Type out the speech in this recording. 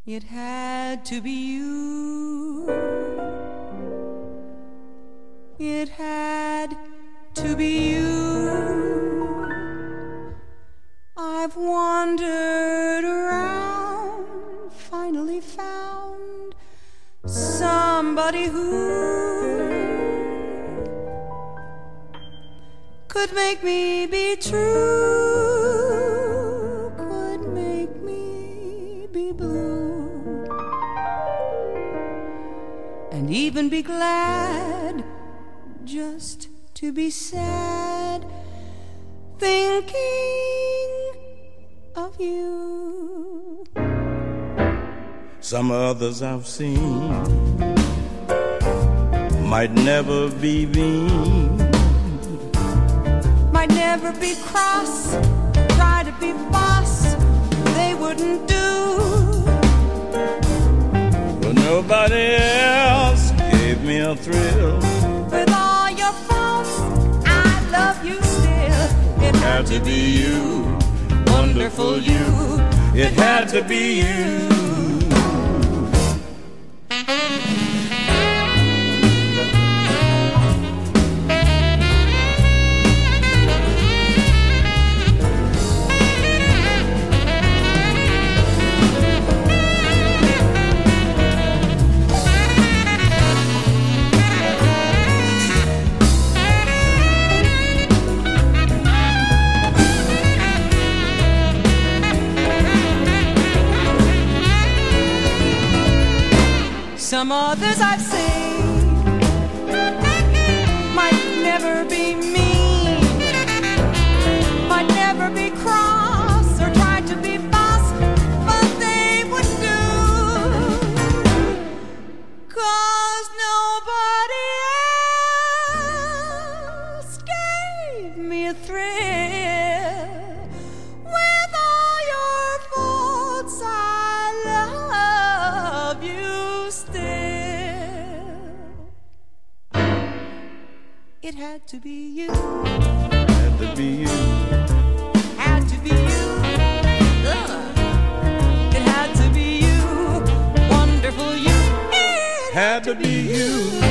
It had to be you. It had to be you. I've wandered around, finally found somebody who could make me be true, could make me be blue, and even be glad just to be sad, thinking of you. Some others I've seen might never be mean, might never be cross, try to be boss, they wouldn't do. But nobody else gave me a thrill. With all your faults, I love you still. It had to be you, wonderful you. It had to be you. Some others I've seen might never be mean, might never be cross or try to be boss, but they would do, 'cause nobody else gave me a thrill. With all your faults, I love you still. It had to be you. Had to be you. Had to be you. It had to be you. Wonderful you. It Had to be you.